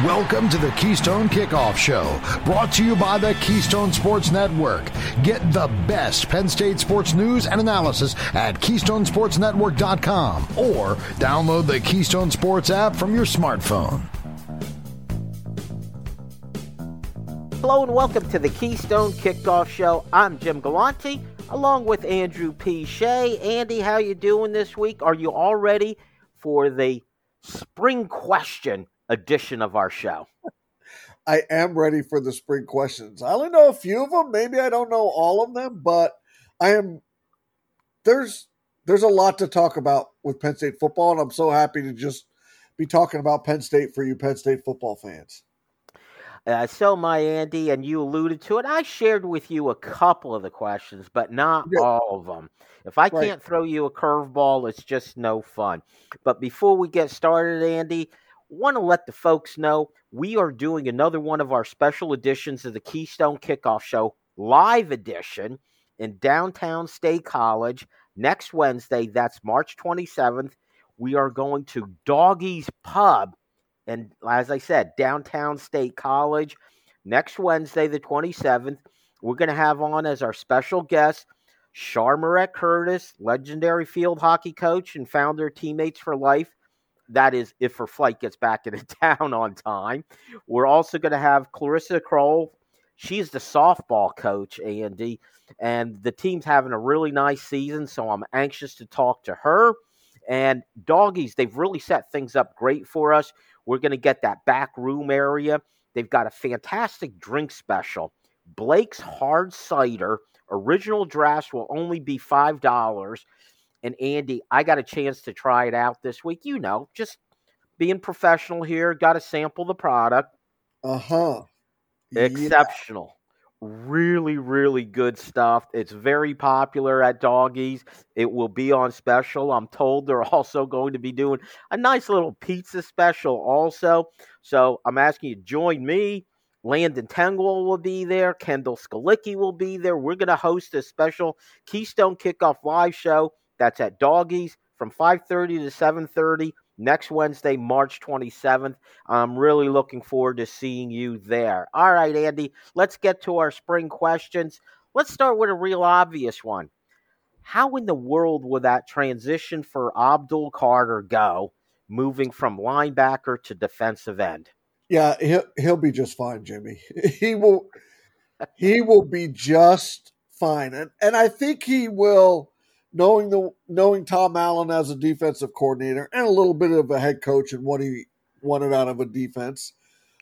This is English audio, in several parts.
Welcome to the Keystone Kickoff Show, brought to you by the Keystone Sports Network. Get the best Penn State sports news and analysis at KeystonesportsNetwork.com or download the Keystone Sports app from your smartphone. Hello and welcome to the Keystone Kickoff Show. I'm Jim Galante, along with Andrew P. Shea. Andy, how you doing this week? Are you all ready for the spring question edition of our show? I am ready for the spring questions. I only know a few of them. Maybe I don't know all of them, but I am. There's a lot to talk about with Penn State football, and I'm so happy to just be talking about Penn State for you Penn State football fans. So my Andy, and you alluded to it, I shared with you a couple of the questions, but not all of them. If I can't throw you a curveball, it's just no fun. But before we get started, Andy, want to let the folks know we are doing another one of our special editions of the Keystone Kickoff Show, live edition, in downtown State College next Wednesday. That's March 27th. We are going to Doggy's Pub, and as I said, downtown State College next Wednesday, the 27th. We're going to have on as our special guest Charmarette Curtis, legendary field hockey coach and founder of Teammates for Life. That is, if her flight gets back into town on time. We're also going to have Clarissa Kroll. She's the softball coach, Andy, and the team's having a really nice season, so I'm anxious to talk to her. And Doggies, they've really set things up great for us. We're going to get that back room area. They've got a fantastic drink special. Blake's Hard Cider. Original drafts will only be $5. And Andy, I got a chance to try it out this week. You know, just being professional here, got to sample the product. Exceptional. Really, really good stuff. It's very popular at Doggies. It will be on special. I'm told they're also going to be doing a nice little pizza special also. So I'm asking you to join me. Landon Tengwall will be there. Kendall Skalicki will be there. We're going to host a special Keystone Kickoff live show. That's at Doggies from 5:30 to 7:30 next Wednesday, March 27th. I'm really looking forward to seeing you there. All right, Andy, let's get to our spring questions. Let's start with a real obvious one. How in the world will that transition for Abdul Carter go, moving from linebacker to defensive end? Yeah, he'll be just fine, Jimmy. He will be just fine. And I think he will. Knowing Tom Allen as a defensive coordinator and a little bit of a head coach and what he wanted out of a defense,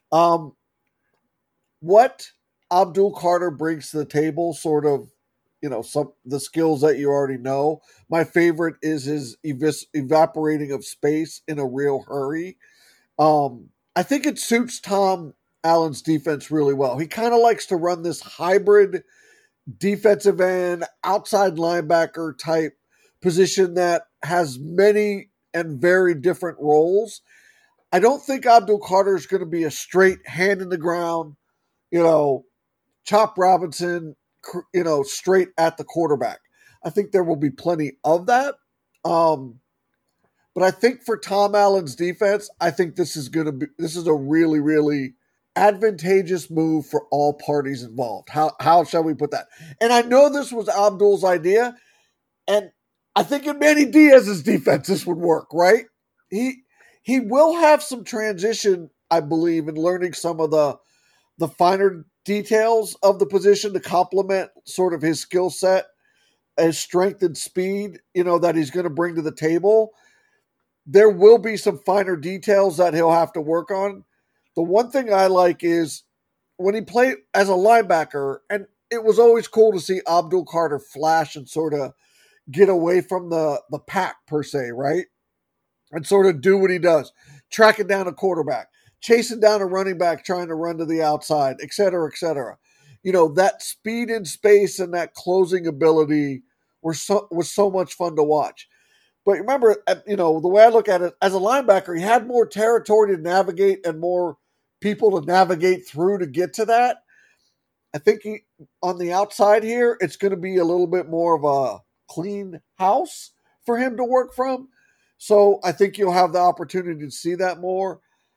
what Abdul Carter brings to the table, sort of, the skills that you already know. My favorite is his evaporating of space in a real hurry. I think it suits Tom Allen's defense really well. He kind of likes to run this hybrid defensive end, outside linebacker type position that has many and very different roles. I don't think Abdul Carter is going to be a straight hand in the ground, Chop Robinson, straight at the quarterback. I think there will be plenty of that. But I think for Tom Allen's defense, I think this is a really, really advantageous move for all parties involved. How shall we put that? And I know this was Abdul's idea, and I think in Manny Diaz's defense this would work, right? He will have some transition, I believe, in learning some of the finer details of the position to complement sort of his skill set, his strength and speed, that he's going to bring to the table. There will be some finer details that he'll have to work on. The one thing I like is when he played as a linebacker, and it was always cool to see Abdul Carter flash and sort of get away from the pack per se, right? And sort of do what he does, tracking down a quarterback, chasing down a running back, trying to run to the outside, et cetera, et cetera. That speed in space and that closing ability was so much fun to watch. But remember, the way I look at it, as a linebacker, he had more territory to navigate and more people to navigate through to get to that. I think on the outside here, it's going to be a little bit more of a clean house for him to work from. So I think you'll have the opportunity to see that more.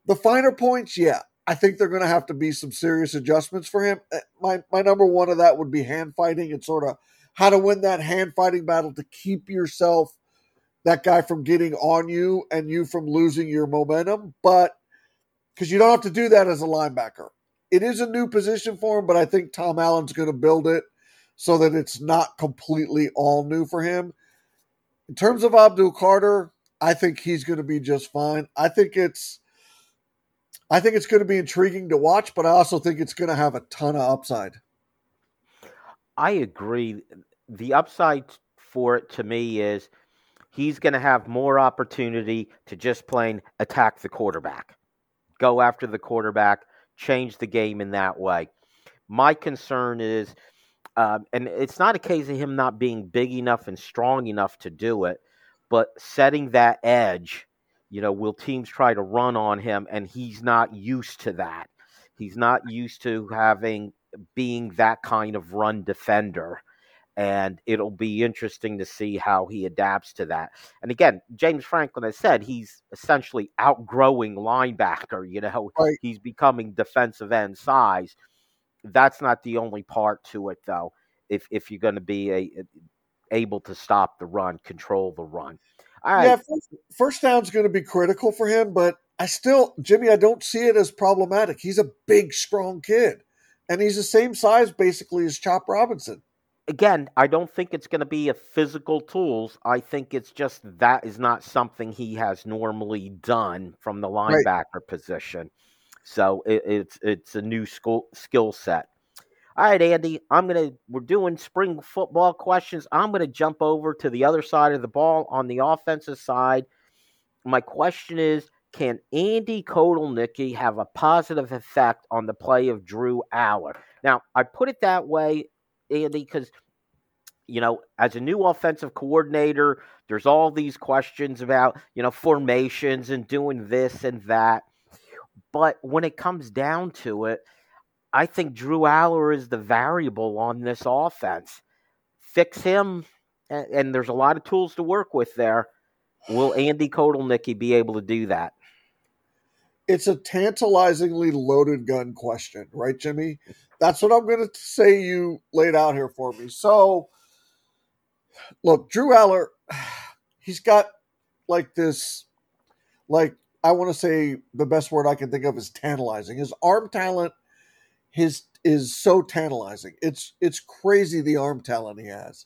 The finer points, yeah. I think they're going to have to be some serious adjustments for him. My number one of that would be hand fighting and sort of how to win that hand fighting battle to keep yourself, that guy from getting on you and you from losing your momentum. But because you don't have to do that as a linebacker. It is a new position for him, but I think Tom Allen's going to build it so that it's not completely all new for him. In terms of Abdul Carter, I think he's going to be just fine. I think it's going to be intriguing to watch, but I also think it's going to have a ton of upside. I agree. The upside for it to me is he's going to have more opportunity to just plain attack the quarterback, go after the quarterback, change the game in that way. My concern is, and it's not a case of him not being big enough and strong enough to do it, but setting that edge. Will teams try to run on him, and he's not used to that. He's not used to being that kind of run defender, and it'll be interesting to see how he adapts to that. And again, James Franklin has said he's essentially outgrowing linebacker. Right. He's becoming defensive end size. That's not the only part to it, though. If you're going to be able to stop the run, control the run. All right. Yeah, first down's going to be critical for him, but Jimmy, I don't see it as problematic. He's a big, strong kid, and he's the same size basically as Chop Robinson. Again, I don't think it's going to be a physical tools. I think it's just that is not something he has normally done from the linebacker position. So it's a new skill set. All right, Andy, we're doing spring football questions. I'm going to jump over to the other side of the ball on the offensive side. My question is, can Andy Kotelnicki have a positive effect on the play of Drew Allar? Now, I put it that way, Andy, because, as a new offensive coordinator, there's all these questions about, formations and doing this and that. But when it comes down to it, I think Drew Allar is the variable on this offense. Fix him, and there's a lot of tools to work with there. Will Andy Kotelnicki be able to do that? It's a tantalizingly loaded gun question, right, Jimmy? That's what I'm going to say you laid out here for me. So, look, Drew Allar, he's got this, I want to say the best word I can think of is tantalizing. His arm talent is so tantalizing. It's crazy the arm talent he has.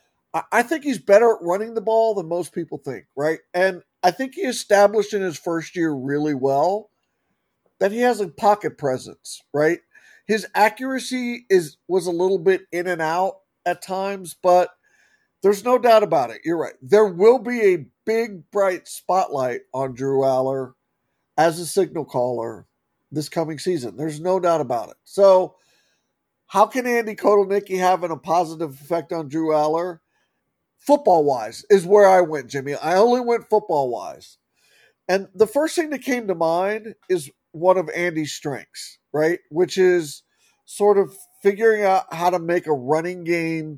I think he's better at running the ball than most people think, right? And I think he established in his first year really well that he has a pocket presence, right? His accuracy was a little bit in and out at times, but there's no doubt about it. You're right. There will be a big, bright spotlight on Drew Allar as a signal caller this coming season. There's no doubt about it. So how can Andy Kotelnicki have a positive effect on Drew Allar? Football-wise is where I went, Jimmy. I only went football-wise. And the first thing that came to mind is one of Andy's strengths, right? Which is sort of figuring out how to make a running game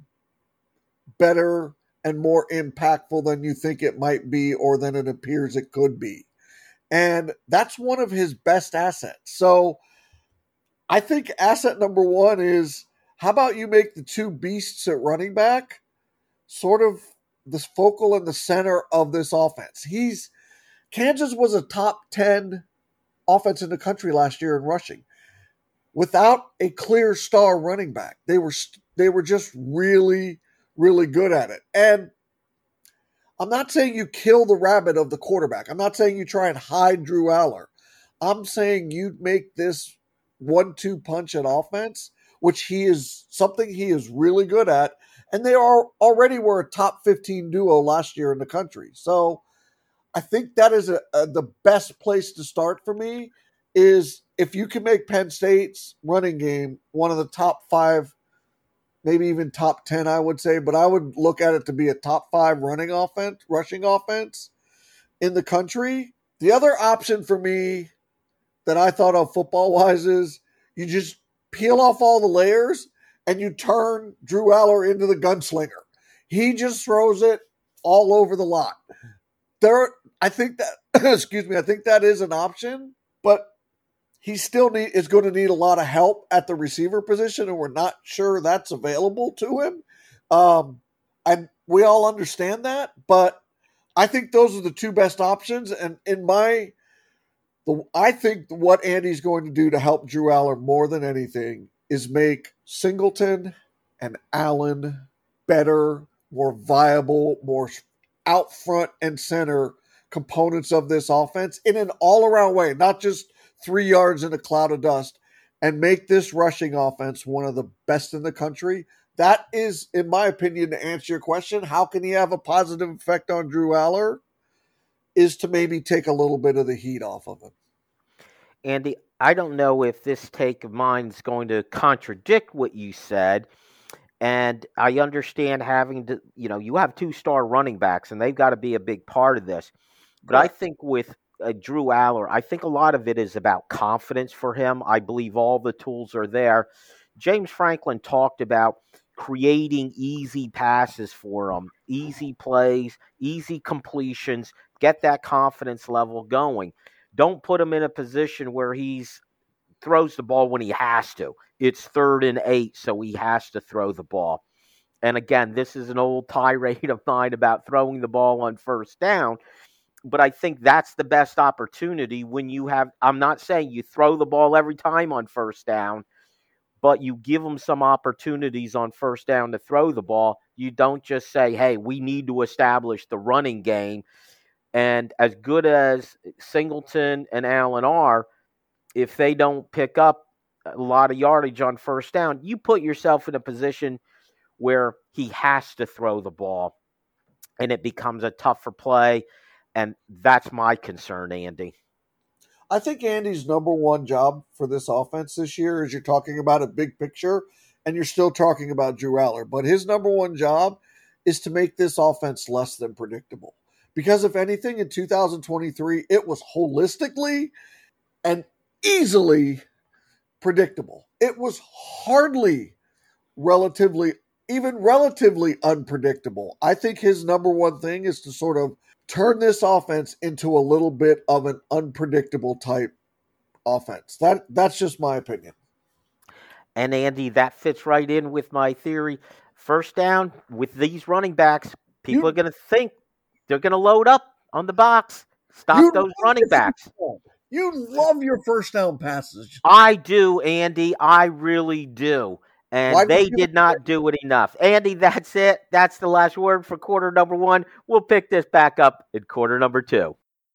better and more impactful than you think it might be or than it appears it could be. And that's one of his best assets. So I think asset number one is, how about you make the two beasts at running back sort of the focal and the center of this offense? Kansas was a top 10 offense in the country last year in rushing without a clear star running back. They were just really, really good at it. And I'm not saying you kill the rabbit of the quarterback. I'm not saying you try and hide Drew Allar. I'm saying you make this 1-2 punch at offense, which something he is really good at. And they already were a top 15 duo last year in the country. So I think that is the best place to start for me, is if you can make Penn State's running game one of the top 5, maybe even top 10, I would say, but I would look at it to be a top 5 rushing offense in the country. The other option for me that I thought of football-wise is you just peel off all the layers and you turn Drew Allar into the gunslinger. He just throws it all over the lot. I think that, I think that is an option, but he still is going to need a lot of help at the receiver position, and we're not sure that's available to him. We all understand that, but I think those are the two best options. And I think what Andy's going to do to help Drew Allar more than anything is make Singleton and Allen better, more viable, more out front and center components of this offense in an all-around way, not just 3 yards in a cloud of dust, and make this rushing offense one of the best in the country. That is, in my opinion, to answer your question, how can he have a positive effect on Drew Allar, is to maybe take a little bit of the heat off of him. Andy, I don't know if this take of mine is going to contradict what you said, and I understand having to, you have 2-star running backs, and they've got to be a big part of this. But I think with Drew Allar, I think a lot of it is about confidence for him. I believe all the tools are there. James Franklin talked about creating easy passes for him, easy plays, easy completions, get that confidence level going. Don't put him in a position where he's throws the ball when he has to. It's 3rd and 8, so he has to throw the ball. And again, this is an old tirade of mine about throwing the ball on first down. But I think that's the best opportunity when you have, I'm not saying you throw the ball every time on first down, but you give them some opportunities on first down to throw the ball. You don't just say, hey, we need to establish the running game. And as good as Singleton and Allen are, if they don't pick up a lot of yardage on first down, you put yourself in a position where he has to throw the ball, and it becomes a tougher play. And that's my concern, Andy. I think Andy's number one job for this offense this year is, you're talking about a big picture, and you're still talking about Drew Allar, but his number one job is to make this offense less than predictable. Because if anything, in 2023, it was holistically and easily predictable. It was hardly relatively unpredictable. I think his number one thing is to sort of turn this offense into a little bit of an unpredictable type offense. That's just my opinion. And Andy, that fits right in with my theory. First down, with these running backs, people are going to think they're going to load up on the box. Stop those running backs. You love your first down passes. I do, Andy. I really do. And they did not do it enough. Andy, that's it. That's the last word for quarter number 1. We'll pick this back up in quarter number 2.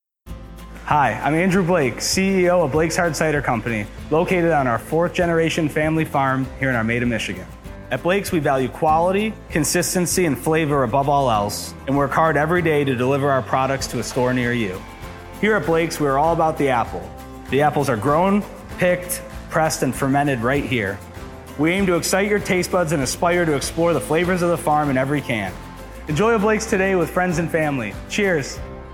Hi, I'm Andrew Blake, CEO of Blake's Hard Cider Company, located on our 4th-generation family farm here in Armada, Michigan. At Blake's, we value quality, consistency, and flavor above all else, and work hard every day to deliver our products to a store near you. Here at Blake's, we're all about the apple. The apples are grown, picked, pressed, and fermented right here. We aim to excite your taste buds and aspire to explore the flavors of the farm in every can. Enjoy a Blake's today with friends and family. Cheers.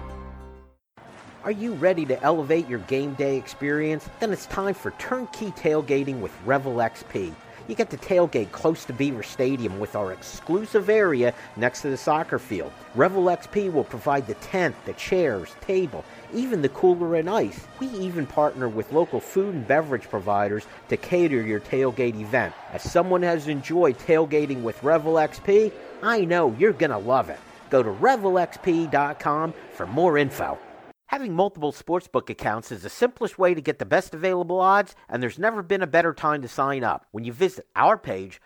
Are you ready to elevate your game day experience? Then it's time for turnkey tailgating with Revel XP. You get to tailgate close to Beaver Stadium with our exclusive area next to the soccer field. Revel XP will provide the tent, the chairs, table, even the cooler and ice. We even partner with local food and beverage providers to cater your tailgate event. As someone has enjoyed tailgating with Revel XP, I know you're going to love it. Go to revelxp.com for more info. Having multiple sportsbook accounts is the simplest way to get the best available odds, and there's never been a better time to sign up. When you visit our page,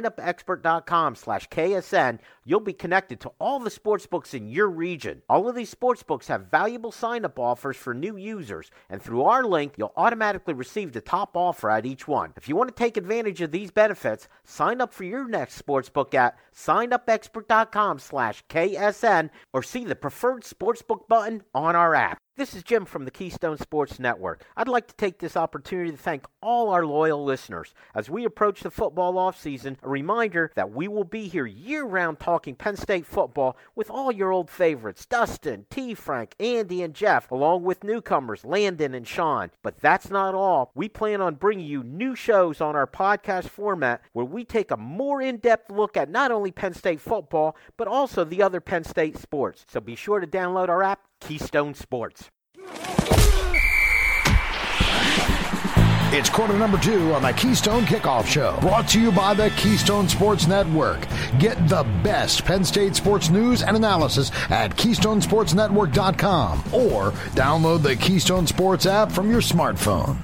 signupexpert.com/KSN, you'll be connected to all the sportsbooks in your region. All of these sportsbooks have valuable sign-up offers for new users, and through our link, you'll automatically receive the top offer at each one. If you want to take advantage of these benefits, sign up for your next sportsbook at signupexpert.com/KSN or see the preferred sportsbook button on our app. This is Jim from the Keystone Sports Network. I'd like to take this opportunity to thank all our loyal listeners. As we approach the football offseason, a reminder that we will be here year-round talking Penn State football with all your old favorites, Dustin, T. Frank, Andy, and Jeff, along with newcomers, Landon and Sean. But that's not all. We plan on bringing you new shows on our podcast format where we take a more in-depth look at not only Penn State football, but also the other Penn State sports. So be sure to download our app, Keystone Sports. It's quarter number 2 on the Keystone Kickoff Show, brought to you by the Keystone Sports Network. Get the best Penn State sports news and analysis at KeystonesportsNetwork.com or download the Keystone Sports app from your smartphone.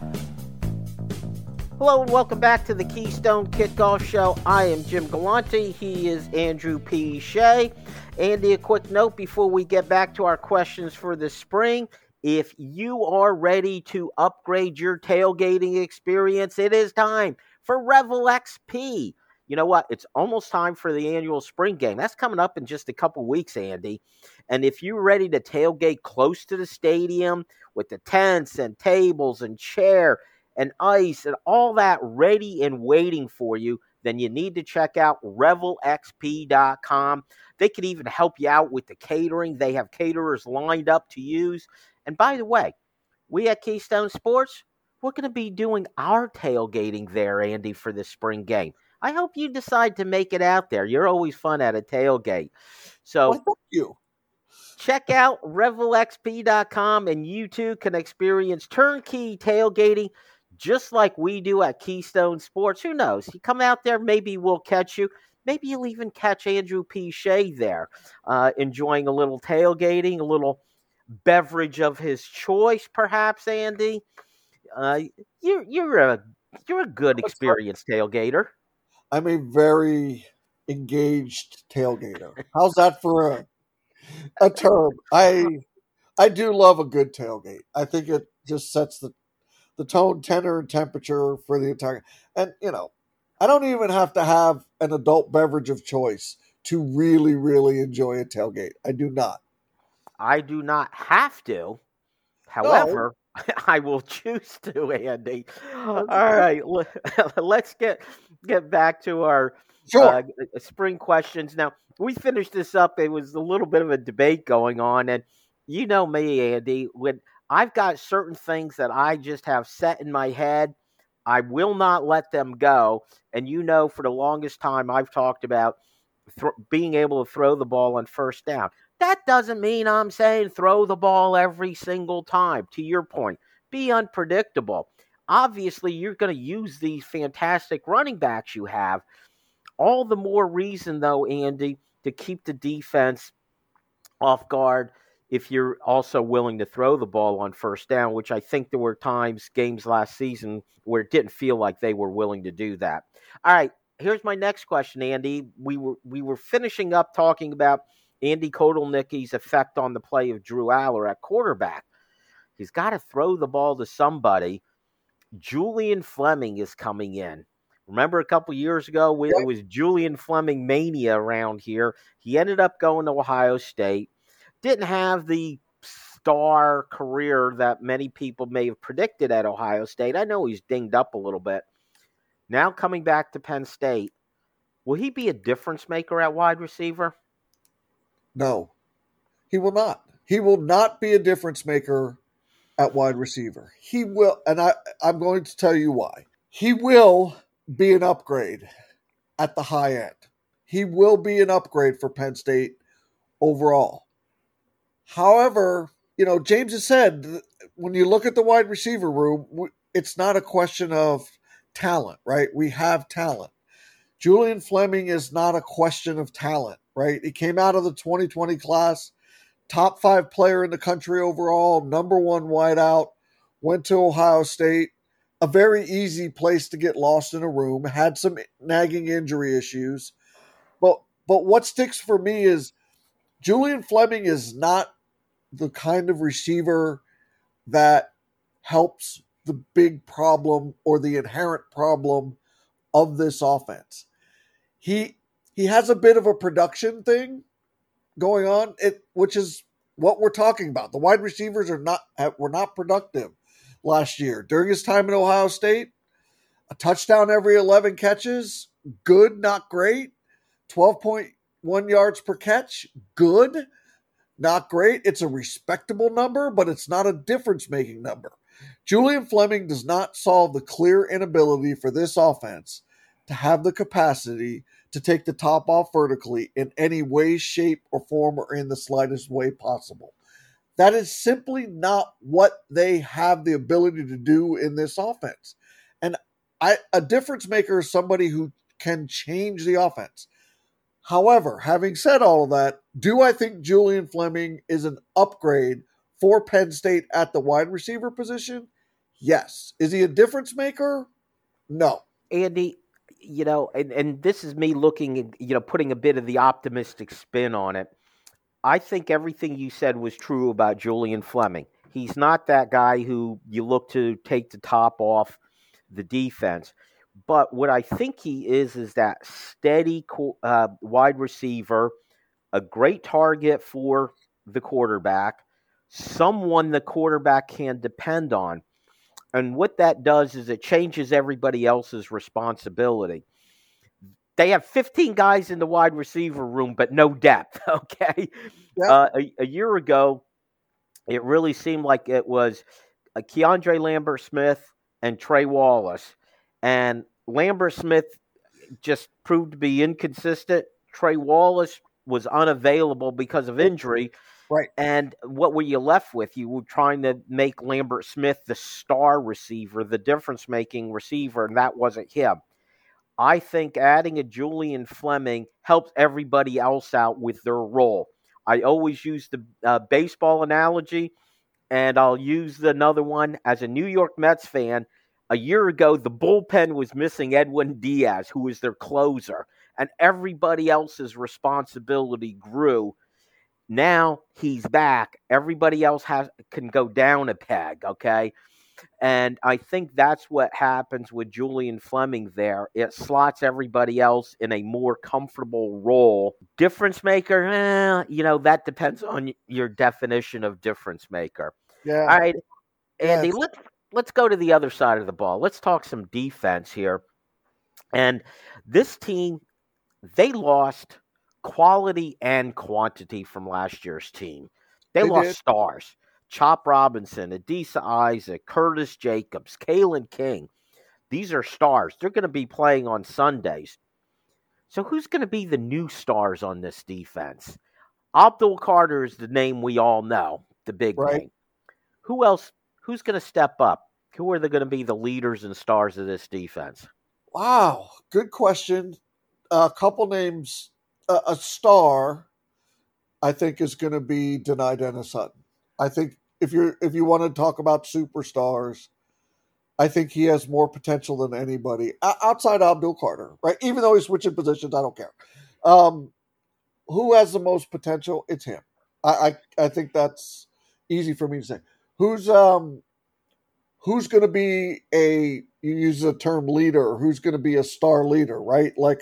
Hello and welcome back to the Keystone Kickoff Show. I am Jim Galante. He is Andrew P. Shea. Andy, a quick note before we get back to our questions for the spring. If you are ready to upgrade your tailgating experience, it is time for Revel XP. You know what? It's almost time for the annual spring game. That's coming up in just a couple weeks, Andy. And if you're ready to tailgate close to the stadium with the tents and tables and chair and ice and all that ready and waiting for you, then you need to check out RevelXP.com. They can even help you out with the catering. They have caterers lined up to use. And by the way, we at Keystone Sports, we're going to be doing our tailgating there, Andy, for the spring game. I hope you decide to make it out there. You're always fun at a tailgate. So Well, thank you. Check out RevelXP.com, and you too can experience turnkey tailgating just like we do at Keystone Sports. Who knows? You come out there, maybe we'll catch you. Maybe you'll even catch Andrew P. Shea there, enjoying a little tailgating, a little beverage of his choice, perhaps, Andy. You're a good experienced tailgater. I'm a very engaged tailgater. How's that for a term? I do love a good tailgate. I think it just sets the tone, tenor, and temperature for the entire. And I don't even have to have an adult beverage of choice to really, really enjoy a tailgate. I do not. I do not have to. However, I will choose to, Andy. All right, let's get back to our spring questions. Now, we finished this up. There was a little bit of a debate going on, and you know me, Andy, when I've got certain things that I just have set in my head, I will not let them go. And for the longest time, I've talked about being able to throw the ball on first down. That doesn't mean I'm saying throw the ball every single time. To your point, be unpredictable. Obviously, you're going to use these fantastic running backs you have. All the more reason, though, Andy, to keep the defense off guard if you're also willing to throw the ball on first down, which I think there were games last season, where it didn't feel like they were willing to do that. All right, here's my next question, Andy. We were finishing up talking about Andy Kotelnicki's effect on the play of Drew Allar at quarterback. He's got to throw the ball to somebody. Julian Fleming is coming in. Remember a couple years ago, it was Julian Fleming mania around here. He ended up going to Ohio State. Didn't have the star career that many people may have predicted at Ohio State. I know he's dinged up a little bit. Now coming back to Penn State, will he be a difference maker at wide receiver? No, he will not. He will not be a difference maker at wide receiver. He will, and I'm going to tell you why. He will be an upgrade at the high end. He will be an upgrade for Penn State overall. However, James has said, when you look at the wide receiver room, it's not a question of talent, right? We have talent. Julian Fleming is not a question of talent, right? He came out of the 2020 class, top 5 player in the country overall, number 1 wideout, went to Ohio State, a very easy place to get lost in a room, had some nagging injury issues. But what sticks for me is Julian Fleming is not the kind of receiver that helps the big problem or the inherent problem of this offense. He has a bit of a production thing going on, which is what we're talking about. The wide receivers were not productive last year. During his time in Ohio State, a touchdown every 11 catches, good, not great. 12.1 yards per catch, good, not great. It's a respectable number, but it's not a difference-making number. Julian Fleming does not solve the clear inability for this offense to have the capacity to take the top off vertically in any way, shape, or form, or in the slightest way possible. That is simply not what they have the ability to do in this offense. And a difference maker is somebody who can change the offense. However, having said all of that, do I think Julian Fleming is an upgrade for Penn State at the wide receiver position? Yes. Is he a difference maker? No. Andy, and this is me looking, putting a bit of the optimistic spin on it. I think everything you said was true about Julian Fleming. He's not that guy who you look to take the top off the defense. But what I think he is that steady wide receiver, a great target for the quarterback, someone the quarterback can depend on. And what that does is it changes everybody else's responsibility. They have 15 guys in the wide receiver room, but no depth, okay? Yeah. A year ago, it really seemed like it was Keandre Lambert-Smith and Trey Wallace. And Lambert-Smith just proved to be inconsistent. Trey Wallace was unavailable because of injury. Right. And what were you left with? You were trying to make Lambert-Smith the star receiver, the difference-making receiver, and that wasn't him. I think adding a Julian Fleming helps everybody else out with their role. I always use the baseball analogy, and I'll use another one. As a New York Mets fan, a year ago, the bullpen was missing Edwin Diaz, who was their closer, and everybody else's responsibility grew. Now he's back. Everybody else can go down a peg, okay? And I think that's what happens with Julian Fleming there. It slots everybody else in a more comfortable role. Difference maker, that depends on your definition of difference maker. Yeah. All right, Andy, let's go to the other side of the ball. Let's talk some defense here. And this team, they lost quality and quantity from last year's team. They lost stars. Chop Robinson, Adisa Isaac, Curtis Jacobs, Kalen King. These are stars. They're going to be playing on Sundays. So who's going to be the new stars on this defense? Abdul Carter is the name we all know, the big name. Who else? Who's going to step up? Who are going to be the leaders and stars of this defense? Wow, good question. A couple names. A star, I think, is going to be Dani Dennis-Sutton. I think if you want to talk about superstars, I think he has more potential than anybody outside Abdul Carter, right? Even though he's switching positions, I don't care. Who has the most potential? It's him. I think that's easy for me to say. Who's going to be you use the term leader? Who's going to be a star leader, right? Like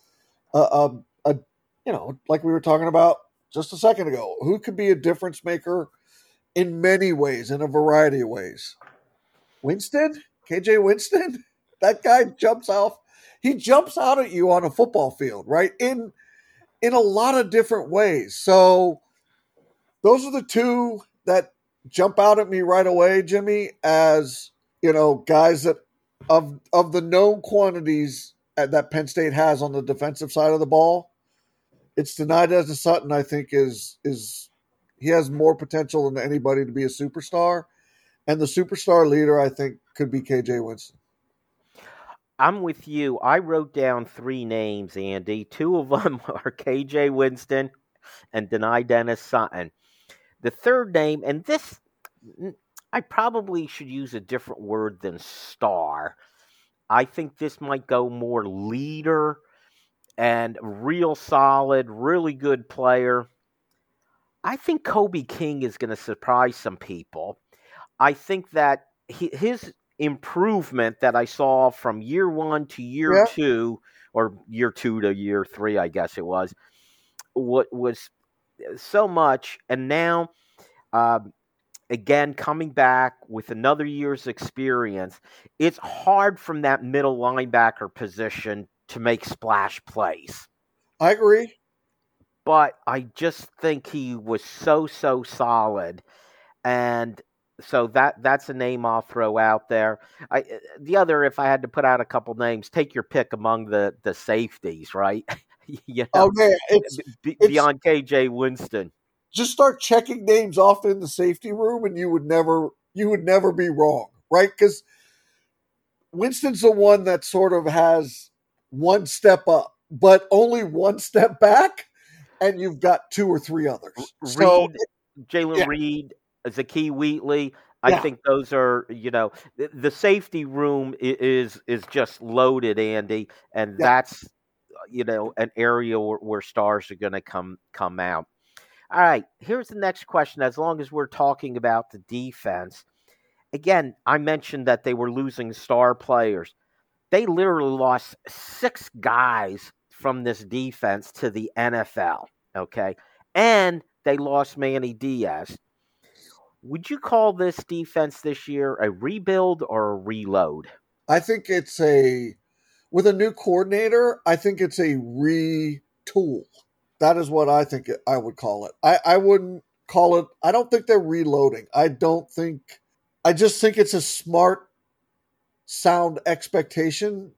like we were talking about just a second ago, who could be a difference maker in many ways, in a variety of ways? Winston? KJ Winston? That guy jumps off. He jumps out at you on a football field, right? In a lot of different ways. So those are the two that jump out at me right away, Jimmy, as, guys that of the known quantities that Penn State has on the defensive side of the ball. It's Dani Dennis-Sutton, I think, is he has more potential than anybody to be a superstar. And the superstar leader, I think, could be KJ Winston. I'm with you. I wrote down 3 names, Andy. 2 of them are KJ Winston and Dani Dennis-Sutton. The third name, and this, I probably should use a different word than star. I think this might go more leader and real solid, really good player. I think Kobe King is going to surprise some people. I think that his improvement that I saw from year 1 to year 2, or year 2 to year 3, I guess it was so much. And now, again, coming back with another year's experience, it's hard from that middle linebacker position to make splash plays. I agree. But I just think he was so solid. And so that's a name I'll throw out there. The other, if I had to put out a couple names, take your pick among the safeties, right? It's beyond KJ Winston. just start checking names off in the safety room, and you would never be wrong, right? Because Winston's the one that sort of has one step up, but only one step back, and you've got two or three others. Jalen Reed, Zakee Wheatley. I think those are, the safety room is just loaded, Andy, and that's, an area where stars are going to come out. All right, here's the next question. As long as we're talking about the defense, again, I mentioned that they were losing star players. They literally lost 6 guys from this defense to the NFL, okay? And they lost Manny Diaz. Would you call this defense this year a rebuild or a reload? I think it's with a new coordinator, I think it's a retool. That is what I think I would call it. I wouldn't call it, I don't think they're reloading. I just think it's a smart, sound expectation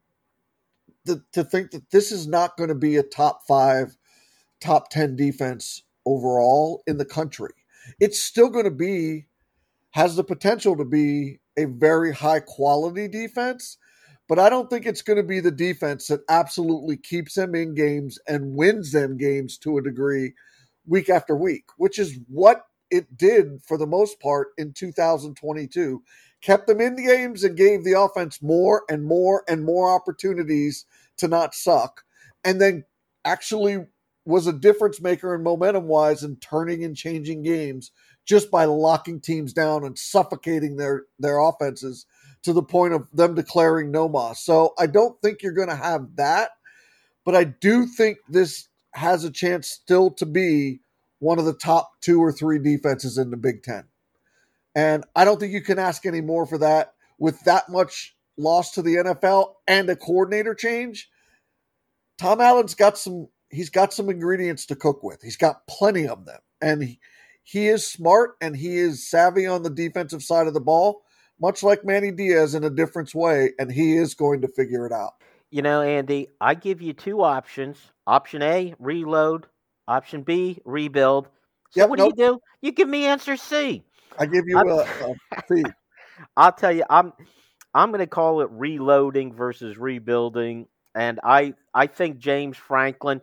to think that this is not going to be a top 5, top 10 defense overall in the country. It's still going to has the potential to be a very high quality defense, but I don't think it's going to be the defense that absolutely keeps them in games and wins them games to a degree week after week, which is what it did for the most part in 2022. Kept them in the games and gave the offense more and more and more opportunities to not suck, and then actually was a difference maker in momentum-wise and turning and changing games just by locking teams down and suffocating their offenses to the point of them declaring no mas. So I don't think you're going to have that, but I do think this has a chance still to be one of the top 2 or 3 defenses in the Big Ten. And I don't think you can ask any more for that with that much loss to the NFL and a coordinator change. Tom Allen's got some ingredients to cook with. He's got plenty of them. And he is smart and he is savvy on the defensive side of the ball, much like Manny Diaz in a different way, and he is going to figure it out. Andy, I give you 2 options. Option A, reload. Option B, rebuild. So what do you do? You give me answer C. I give you a C. I'll tell you, I'm going to call it reloading versus rebuilding. And I think James Franklin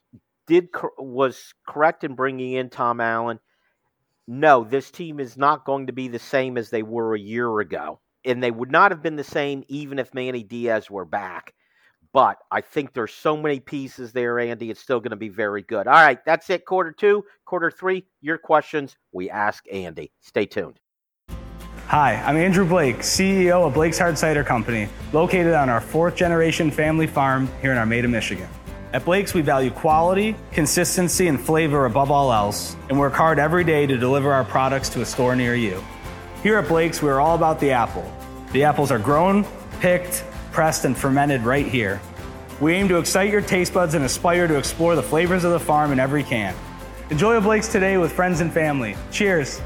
was correct in bringing in Tom Allen. No, this team is not going to be the same as they were a year ago. And they would not have been the same even if Manny Diaz were back. But I think there's so many pieces there, Andy, it's still going to be very good. All right, that's it. Quarter 2, quarter 3, your questions, we ask Andy. Stay tuned. Hi, I'm Andrew Blake, CEO of Blake's Hard Cider Company, located on our 4th generation family farm here in Armada, Michigan. At Blake's, we value quality, consistency, and flavor above all else, and work hard every day to deliver our products to a store near you. Here at Blake's, we're all about the apple. The apples are grown, picked, pressed, and fermented right here. We aim to excite your taste buds and aspire to explore the flavors of the farm in every can. Enjoy a Blake's today with friends and family. Cheers.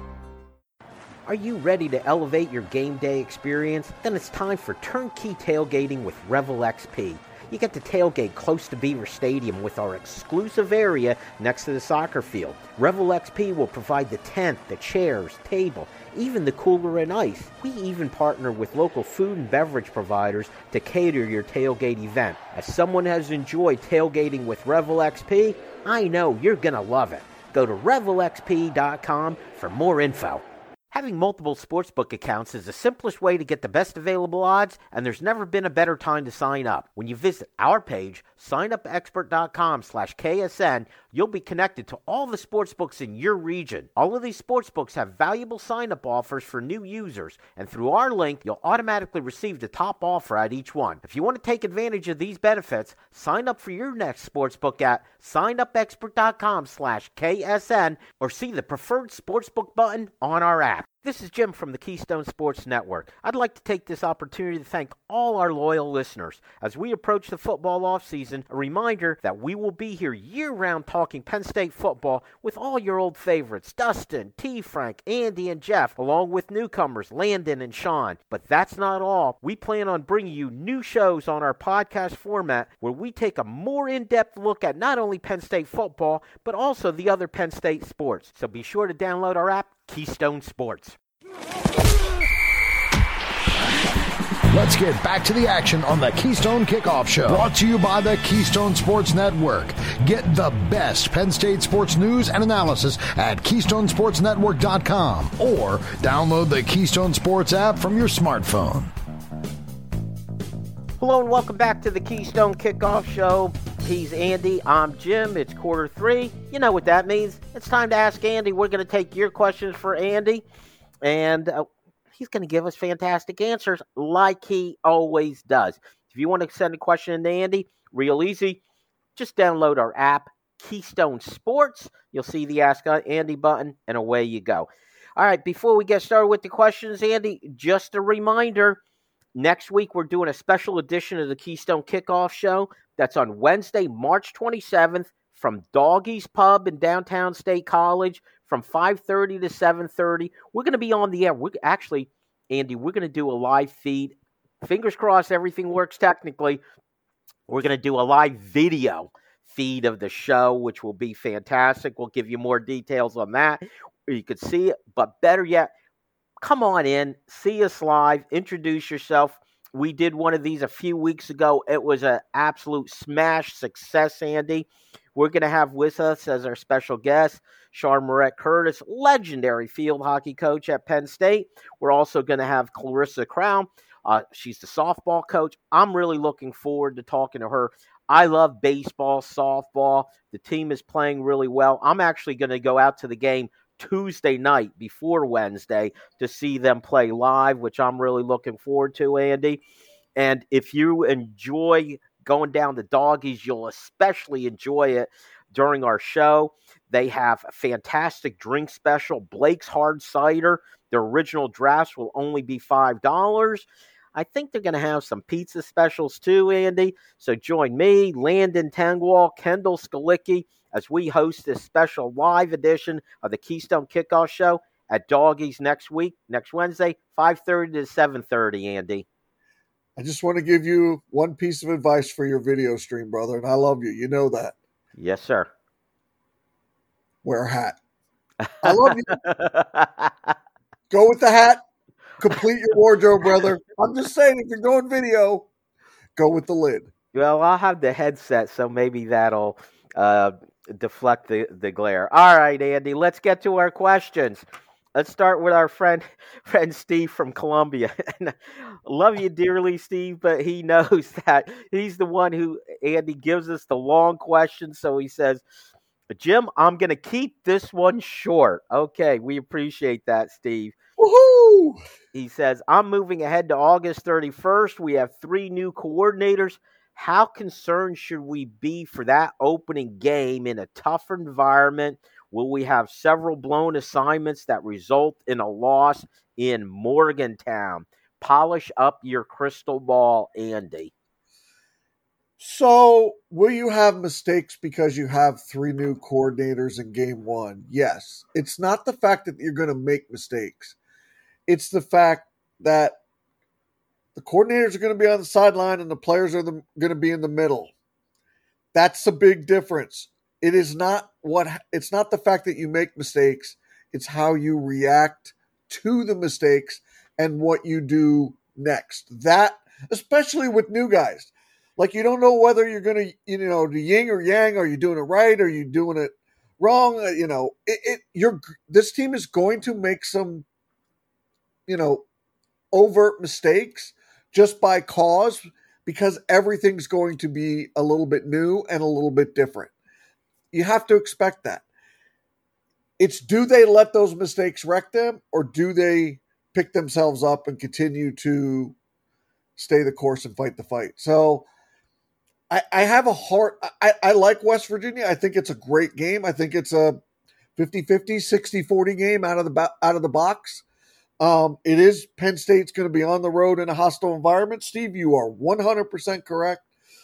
Are you ready to elevate your game day experience? Then it's time for turnkey tailgating with Revel XP. You get to tailgate close to Beaver Stadium with our exclusive area next to the soccer field. Revel XP will provide the tent, the chairs, table, even the cooler and ice. We even partner with local food and beverage providers to cater your tailgate event. As someone has enjoyed tailgating with Revel XP, I know you're going to love it. Go to revelxp.com for more info. Having multiple sportsbook accounts is the simplest way to get the best available odds, and there's never been a better time to sign up. When you visit our page, signupexpert.com/KSN, you'll be connected to all the sportsbooks in your region. All of these sportsbooks have valuable sign-up offers for new users, and through our link, you'll automatically receive the top offer at each one. If you want to take advantage of these benefits, sign up for your next sportsbook at signupexpert.com/KSN or see the preferred sportsbook button on our app. This is Jim from the Keystone Sports Network. I'd like to take this opportunity to thank all our loyal listeners. As we approach the football offseason, a reminder that we will be here year-round talking Penn State football with all your old favorites, Dustin, T. Frank, Andy, and Jeff, along with newcomers, Landon and Sean. But that's not all. We plan on bringing you new shows on our podcast format where we take a more in-depth look at not only Penn State football, but also the other Penn State sports. So be sure to download our app, Keystone Sports. Let's get back to the action on the Keystone Kickoff Show. Brought to you by the Keystone Sports Network. Get the best Penn State sports news and analysis at KeystoneSportsNetwork.com or download the Keystone Sports app from your smartphone. Hello and welcome back to the Keystone Kickoff Show. He's Andy, I'm Jim. It's quarter 3. You know what that means. It's time to ask Andy. We're going to take your questions for Andy, and he's going to give us fantastic answers like he always does. If you want to send a question to Andy, real easy. Just download our app, Keystone Sports. You'll see the Ask Andy button, and away you go. All right, before we get started with the questions, Andy, just a reminder, next week we're doing a special edition of the Keystone Kickoff Show. That's on Wednesday, March 27th from Doggy's Pub in downtown State College from 5:30 to 7:30. We're going to be on the air. Andy, we're going to do a live feed. Fingers crossed everything works technically. We're going to do a live video feed of the show, which will be fantastic. We'll give you more details on that. You could see it, but better yet, come on in, see us live, introduce yourself. We did one of these a few weeks ago. It was an absolute smash success, Andy. We're going to have with us as our special guest, Charmoret Curtis, legendary field hockey coach at Penn State. We're also going to have Clarissa Crown. She's the softball coach. I'm really looking forward to talking to her. I love baseball, softball. The team is playing really well. I'm actually going to go out to the game Tuesday night before Wednesday to see them play live, which I'm really looking forward to, Andy. And if you enjoy going down to Doggies, you'll especially enjoy it during our show. They have a fantastic drink special, Blake's Hard Cider. Their original drafts will only be $5. I think they're going to have some pizza specials too, Andy. So join me, Landon Tengwall, Kendall Skalicki, as we host this special live edition of the Keystone Kickoff Show at Doggies next Wednesday, 5:30 to 7:30, Andy. I just want to give you one piece of advice for your video stream, brother, and I love you. You know that. Yes, sir. Wear a hat. I love you. Go with the hat. Complete your wardrobe, brother. I'm just saying, if you're going video, go with the lid. Well, I'll have the headset, so maybe that'll deflect the glare. All right, Andy, let's get to our questions. Let's start with our friend Steve from Columbia. Love you dearly, Steve, but he knows that he's the one who, Andy, gives us the long questions. So he says, Jim, I'm going to keep this one short. Okay, we appreciate that, Steve. Woohoo! He says, I'm moving ahead to August 31st. We have 3 new coordinators. How concerned should we be for that opening game in a tough environment? Will we have several blown assignments that result in a loss in Morgantown? Polish up your crystal ball, Andy. So, will you have mistakes because you have 3 new coordinators in game 1? Yes. It's not the fact that you're going to make mistakes. It's the fact that the coordinators are going to be on the sideline and the players are going to be in the middle. That's a big difference. It's not the fact that you make mistakes. It's how you react to the mistakes and what you do next. That, especially with new guys. Like, you don't know whether you're going to, do yin or yang. Are you doing it right? Are you doing it wrong? This team is going to make some, overt mistakes just by cause, because everything's going to be a little bit new and a little bit different. You have to expect that. It's, do they let those mistakes wreck them, or do they pick themselves up and continue to stay the course and fight the fight? So I have a heart. I like West Virginia. I think it's a great game. I think it's a 50-50, 60-40 game out of the box. It is Penn State's going to be on the road in a hostile environment. Steve, you are 100% correct.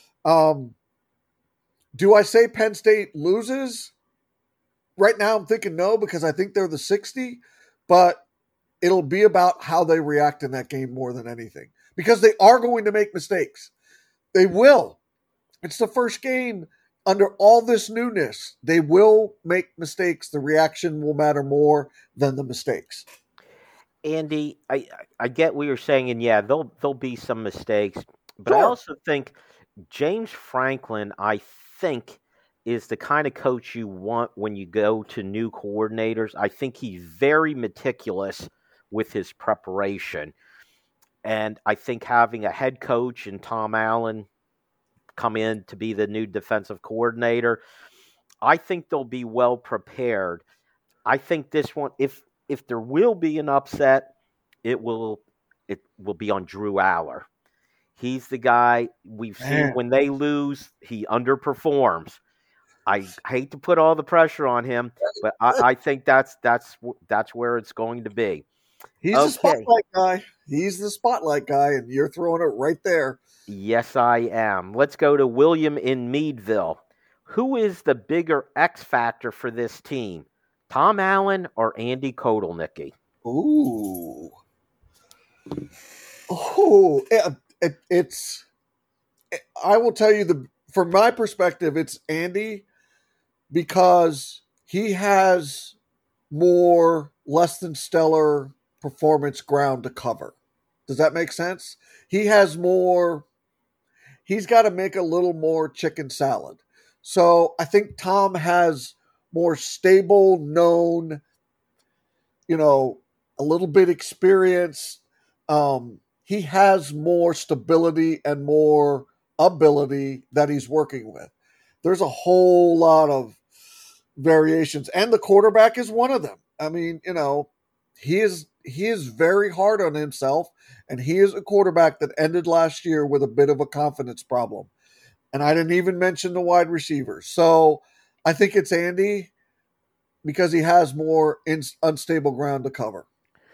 Do I say Penn State loses? Right now I'm thinking no, because I think they're the 60, but it'll be about how they react in that game more than anything, because they are going to make mistakes. They will. It's the first game under all this newness. They will make mistakes. The reaction will matter more than the mistakes. Andy, I get what you're saying, and yeah, there'll be some mistakes, but Sure. I also think James Franklin, I think, is the kind of coach you want when you go to new coordinators. I think he's very meticulous with his preparation, and I think having a head coach and Tom Allen come in to be the new defensive coordinator, I think they'll be well prepared. I think this one, if there will be an upset, it will be on Drew Aller. He's the guy we've seen when they lose, he underperforms. I hate to put all the pressure on him, but I think that's where it's going to be. He's the spotlight guy. He's the spotlight guy, and you're throwing it right there. Yes, I am. Let's go to William in Meadville. Who is the bigger X factor for this team? Tom Allen or Andy Kotelnicki? Ooh. I will tell you, from my perspective, it's Andy, because he has more less than stellar performance ground to cover. Does that make sense? He has more. He's got to make a little more chicken salad. So I think Tom has more stable, known, a little bit experience. He has more stability and more ability that he's working with. There's a whole lot of variations, and the quarterback is one of them. I mean, he is very hard on himself, and he is a quarterback that ended last year with a bit of a confidence problem. And I didn't even mention the wide receivers. So I think it's Andy, because he has more unstable ground to cover.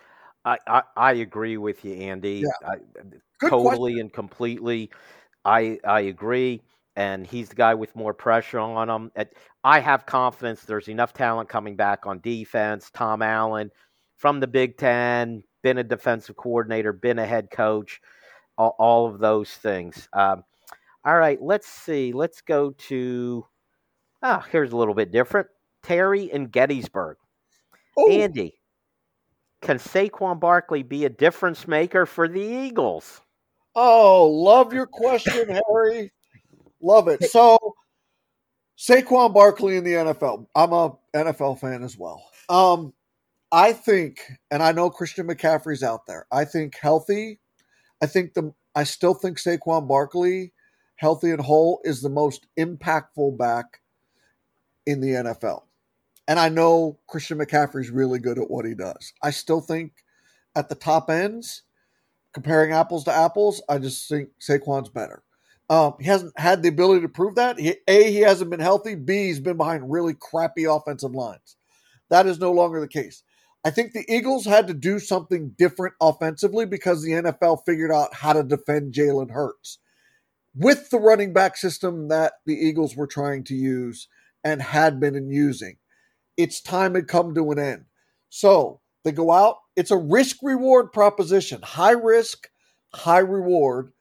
I agree with you, Andy. Yeah. Totally question. And completely. I agree. And he's the guy with more pressure on him. I have confidence there's enough talent coming back on defense. Tom Allen from the Big Ten, been a defensive coordinator, been a head coach, all of those things. All right, let's see. Let's go to, here's a little bit different. Terry in Gettysburg. Oh. Andy, can Saquon Barkley be a difference maker for the Eagles? Oh, love your question, Harry. Love it. So, Saquon Barkley in the NFL. I'm a NFL fan as well. I think, and I know Christian McCaffrey's out there. I think healthy. I still think Saquon Barkley, healthy and whole, is the most impactful back in the NFL. And I know Christian McCaffrey's really good at what he does. I still think at the top ends, comparing apples to apples, I just think Saquon's better. He hasn't had the ability to prove that. He hasn't been healthy. B, he's been behind really crappy offensive lines. That is no longer the case. I think the Eagles had to do something different offensively because the NFL figured out how to defend Jalen Hurts with the running back system that the Eagles were trying to use and had been using. Its time had come to an end. So they go out. It's a risk-reward proposition. High risk, high reward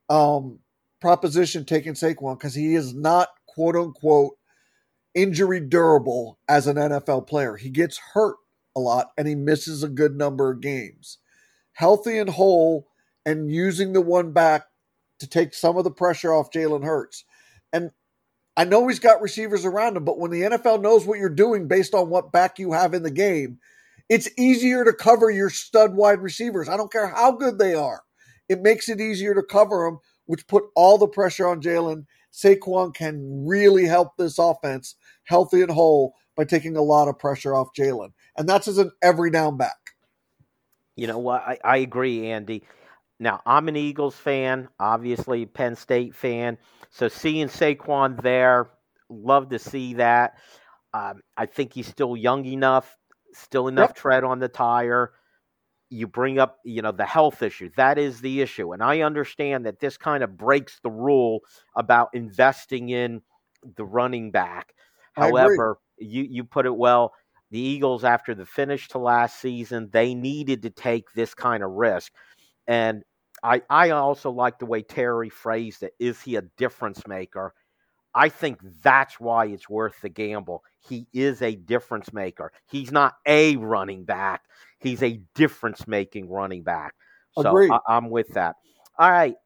proposition taking Saquon, because he is not, quote-unquote, injury durable as an NFL player. He gets hurt a lot, and he misses a good number of games. Healthy and whole, and using the one back to take some of the pressure off Jalen Hurts. And I know he's got receivers around him, but when the NFL knows what you're doing based on what back you have in the game, it's easier to cover your stud wide receivers. I don't care how good they are. It makes it easier to cover them, which put all the pressure on Jalen. Saquon can really help this offense, healthy and whole, by taking a lot of pressure off Jalen. And that's as an every down back. You know what? I agree, Andy. Now, I'm an Eagles fan, obviously Penn State fan. So seeing Saquon there, love to see that. I think he's still young enough, still enough tread on the tire. you bring up, the health issue. That is the issue. And I understand that this kind of breaks the rule about investing in the running back. However, you put it well, the Eagles, after the finish to last season, they needed to take this kind of risk. And I also like the way Terry phrased it. Is he a difference maker? I think that's why it's worth the gamble. He is a difference maker. He's not a running back. He's a difference-making running back. So I'm with that. All right.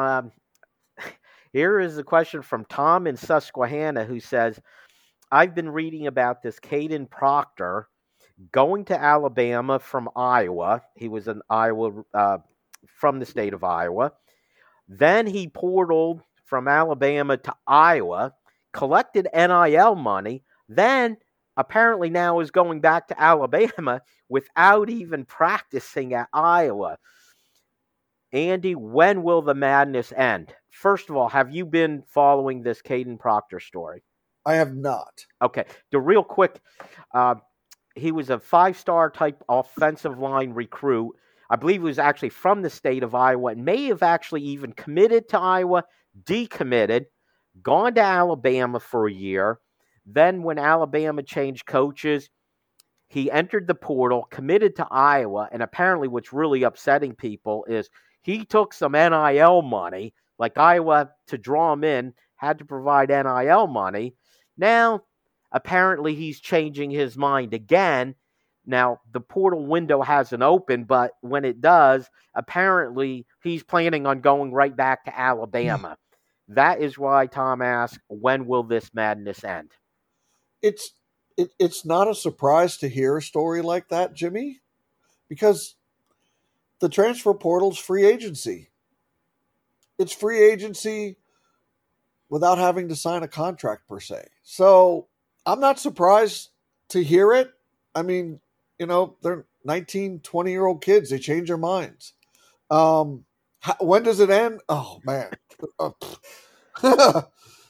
Here is a question from Tom in Susquehanna, who says, I've been reading about this Caden Proctor going to Alabama from Iowa. He was in Iowa, from the state of Iowa. Then he portaled from Alabama to Iowa, collected NIL money, then apparently now is going back to Alabama without even practicing at Iowa. Andy, when will the madness end? First of all, have you been following this Caden Proctor story? I have not. Okay. The real quick, he was a 5-star type offensive line recruit. I believe he was actually from the state of Iowa and may have actually even committed to Iowa, decommitted, gone to Alabama for a year. Then when Alabama changed coaches, he entered the portal, committed to Iowa, and apparently what's really upsetting people is he took some NIL money, like Iowa, to draw him in, had to provide NIL money. Now, apparently he's changing his mind again. Now, the portal window hasn't opened, but when it does, apparently he's planning on going right back to Alabama. That is why Tom asked, when will this madness end? It's not a surprise to hear a story like that, Jimmy, because the transfer portal's free agency. It's free agency without having to sign a contract per se. So I'm not surprised to hear it. I mean, they're 19, 20-year-old kids. They change their minds. When does it end? Oh, man. That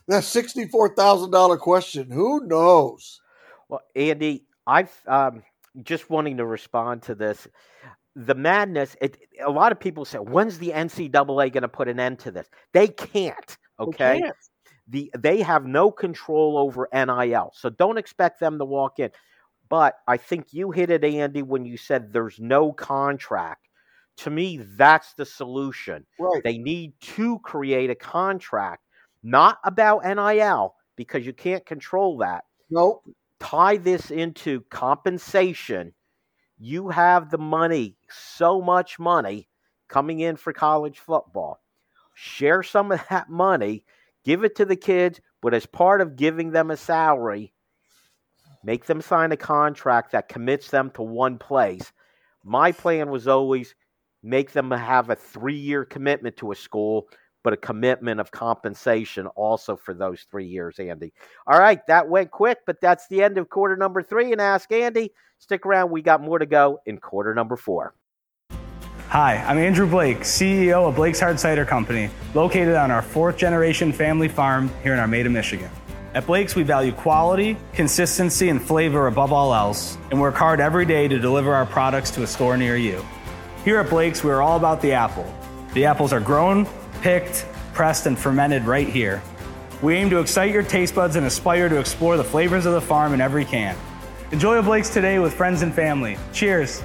$64,000 question. Who knows? Well, Andy, I've just wanting to respond to this. The madness, a lot of people say, when's the NCAA going to put an end to this? They can't, okay? They can't. They have no control over NIL, so don't expect them to walk in. But I think you hit it, Andy, when you said there's no contract. To me, that's the solution. Right. They need to create a contract, not about NIL, because you can't control that. Nope. Tie this into compensation. You have the money, so much money coming in for college football. Share some of that money, give it to the kids, but as part of giving them a salary, make them sign a contract that commits them to one place. My plan was always make them have a 3-year commitment to a school, but a commitment of compensation also for those 3 years, Andy. All right, that went quick, but that's the end of quarter number 3. And Ask Andy. Stick around. We got more to go in quarter number 4. Hi, I'm Andrew Blake, CEO of Blake's Hard Cider Company, located on our 4th-generation family farm here in Armada, Michigan. At Blake's, we value quality, consistency, and flavor above all else, and work hard every day to deliver our products to a store near you. Here at Blake's, we are all about the apple. The apples are grown, picked, pressed, and fermented right here. We aim to excite your taste buds and aspire to explore the flavors of the farm in every can. Enjoy a Blake's today with friends and family. Cheers.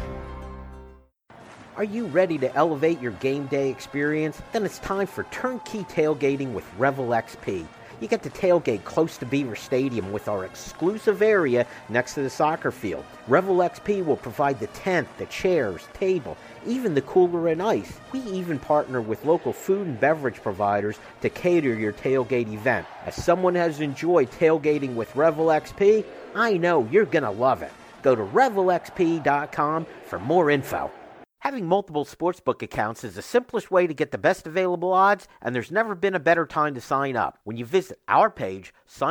Are you ready to elevate your game day experience? Then it's time for turnkey tailgating with Revel XP. You get to tailgate close to Beaver Stadium with our exclusive area next to the soccer field. Revel XP will provide the tent, the chairs, table, even the cooler and ice. We even partner with local food and beverage providers to cater your tailgate event. As someone has enjoyed tailgating with Revel XP, I know you're going to love it. Go to revelxp.com for more info. Having multiple sportsbook accounts is the simplest way to get the best available odds, and there's never been a better time to sign up. When you visit our page,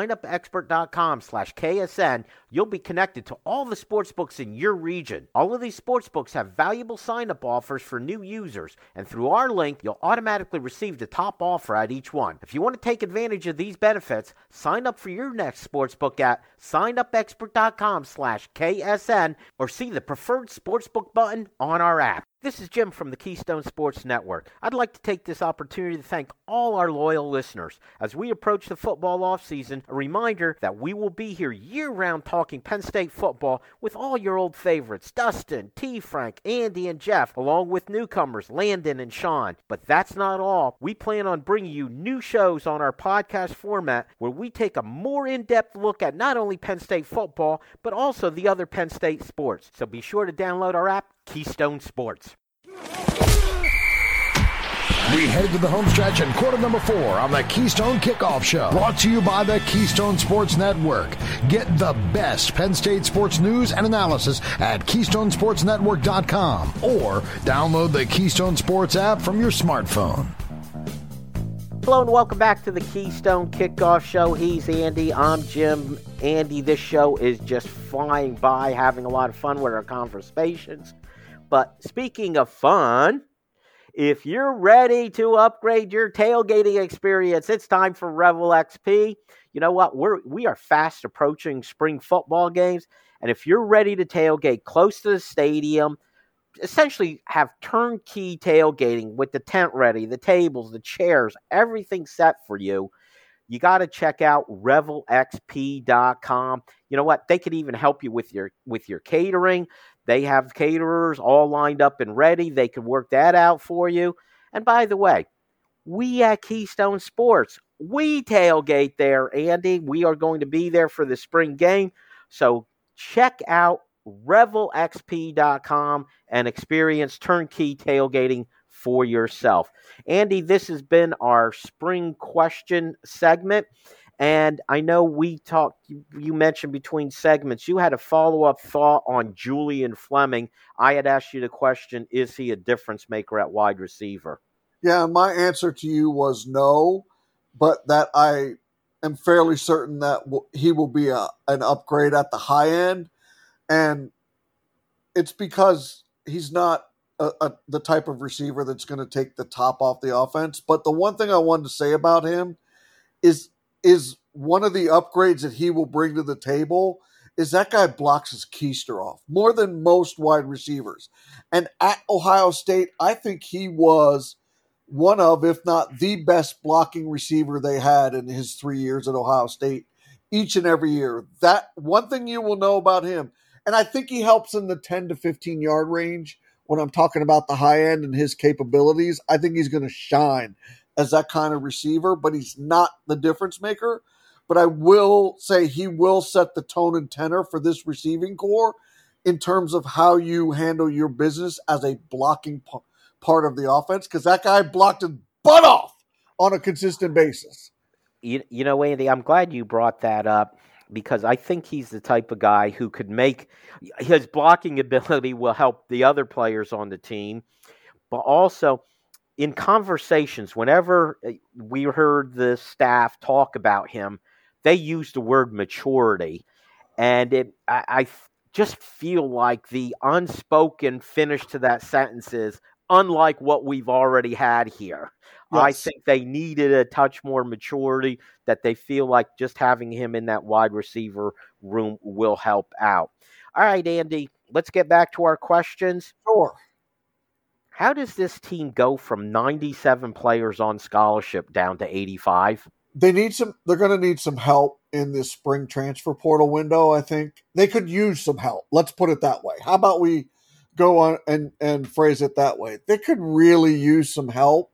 signupexpert.com/KSN, you'll be connected to all the sportsbooks in your region. All of these sportsbooks have valuable sign-up offers for new users, and through our link, you'll automatically receive the top offer at each one. If you want to take advantage of these benefits, sign up for your next sportsbook at signupexpert.com/KSN or see the preferred sportsbook button on our app. This is Jim from the Keystone Sports Network. I'd like to take this opportunity to thank all our loyal listeners. As we approach the football offseason, a reminder that we will be here year-round talking Penn State football with all your old favorites, Dustin, T. Frank, Andy, and Jeff, along with newcomers, Landon and Sean. But that's not all. We plan on bringing you new shows on our podcast format where we take a more in-depth look at not only Penn State football, but also the other Penn State sports. So be sure to download our app, Keystone Sports. We head to the home stretch in quarter number 4 on the Keystone Kickoff Show. Brought to you by the Keystone Sports Network. Get the best Penn State sports news and analysis at KeystoneSportsNetwork.com or download the Keystone Sports app from your smartphone. Hello and welcome back to the Keystone Kickoff Show. He's Andy. I'm Jim. Andy, this show is just flying by, having a lot of fun with our conversations. But speaking of fun, if you're ready to upgrade your tailgating experience, it's time for Revel XP. You know what? We are fast approaching spring football games. And if you're ready to tailgate close to the stadium, essentially have turnkey tailgating with the tent ready, the tables, the chairs, everything set for you, you got to check out revelxp.com. You know what? They could even help you with your catering. They have caterers all lined up and ready. They can work that out for you. And by the way, we at Keystone Sports, we tailgate there, Andy. We are going to be there for the spring game. So check out revelxp.com and experience turnkey tailgating for yourself. Andy, this has been our spring question segment. And I know you mentioned between segments, you had a follow-up thought on Julian Fleming. I had asked you the question, is he a difference maker at wide receiver? Yeah, my answer to you was no, but that I am fairly certain that he will be an upgrade at the high end. And it's because he's not the type of receiver that's going to take the top off the offense. But the one thing I wanted to say about him is one of the upgrades that he will bring to the table is that guy blocks his keister off more than most wide receivers. And at Ohio State, I think he was one of, if not the best blocking receiver they had in his 3 years at Ohio State, each and every year. That one thing you will know about him, and I think he helps in the 10 to 15 yard range when I'm talking about the high end and his capabilities. I think he's going to shine as that kind of receiver, but he's not the difference maker. But I will say he will set the tone and tenor for this receiving core in terms of how you handle your business as a blocking part of the offense, because that guy blocked his butt off on a consistent basis. You know, Andy, I'm glad you brought that up because I think he's the type of guy who could make his blocking ability will help the other players on the team, but also in conversations, whenever we heard the staff talk about him, they used the word maturity. And I just feel like the unspoken finish to that sentence is unlike what we've already had here. Yes. I think they needed a touch more maturity, that they feel like just having him in that wide receiver room will help out. All right, Andy, let's get back to our questions. Sure. How does this team go from 97 players on scholarship down to 85? They're going to need some help in this spring transfer portal window, I think. They could use some help. Let's put it that way. How about we go on and phrase it that way? They could really use some help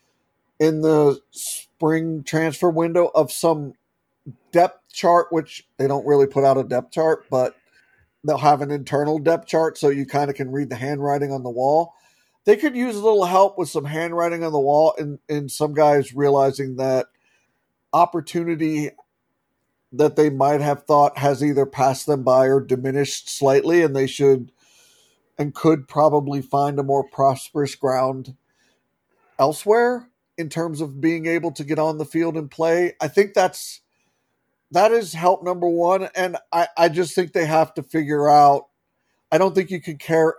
in the spring transfer window of some depth chart, which they don't really put out a depth chart, but they'll have an internal depth chart so you kind of can read the handwriting on the wall. They could use a little help with some handwriting on the wall and some guys realizing that opportunity that they might have thought has either passed them by or diminished slightly, and they should and could probably find a more prosperous ground elsewhere in terms of being able to get on the field and play. I think that is help number one, and I just think they have to figure out. I just don't think you can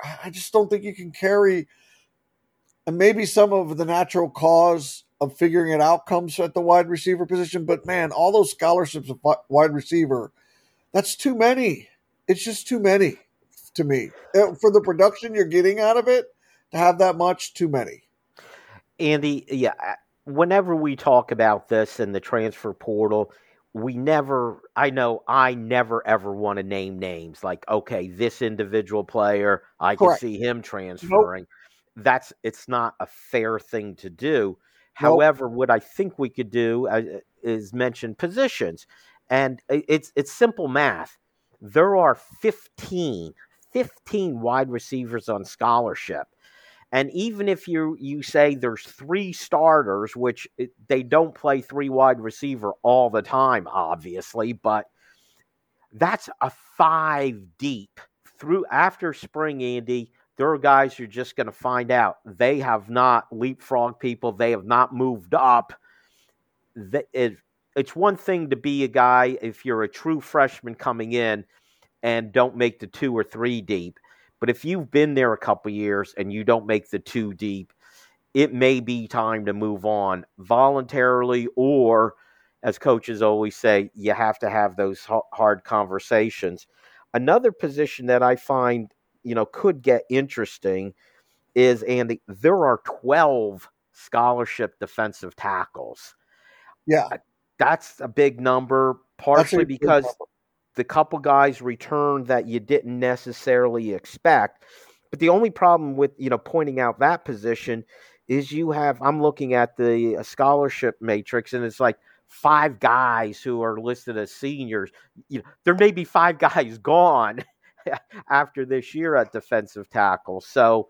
carry, and maybe some of the natural cause of figuring it out comes at the wide receiver position. But man, all those scholarships of wide receiver, that's too many. It's just too many to me. For the production you're getting out of it, to have that much, too many. Andy, yeah, whenever we talk about this in the transfer portal, I never ever want to name names like, okay, this individual player, I can Correct. see him transferring. Nope. It's not a fair thing to do. Nope. However, what I think we could do is mention positions. And it's simple math. There are 15 wide receivers on scholarship. And even if you say there's 3 starters, which they don't play 3 wide receiver all the time, obviously, but that's a 5 deep. Through after spring, Andy, there are guys who are just going to find out they have not leapfrogged people. They have not moved up. It's one thing to be a guy if you're a true freshman coming in and don't make the 2 or 3 deep. But if you've been there a couple years and you don't make the 2 deep, it may be time to move on voluntarily, or, as coaches always say, you have to have those hard conversations. Another position that I find, could get interesting is, Andy, there are 12 scholarship defensive tackles. Yeah. That's a big number, partially because the couple guys returned that you didn't necessarily expect. But the only problem with, pointing out that position is I'm looking at the scholarship matrix, and it's like 5 guys who are listed as seniors. There may be 5 guys gone after this year at defensive tackle. So,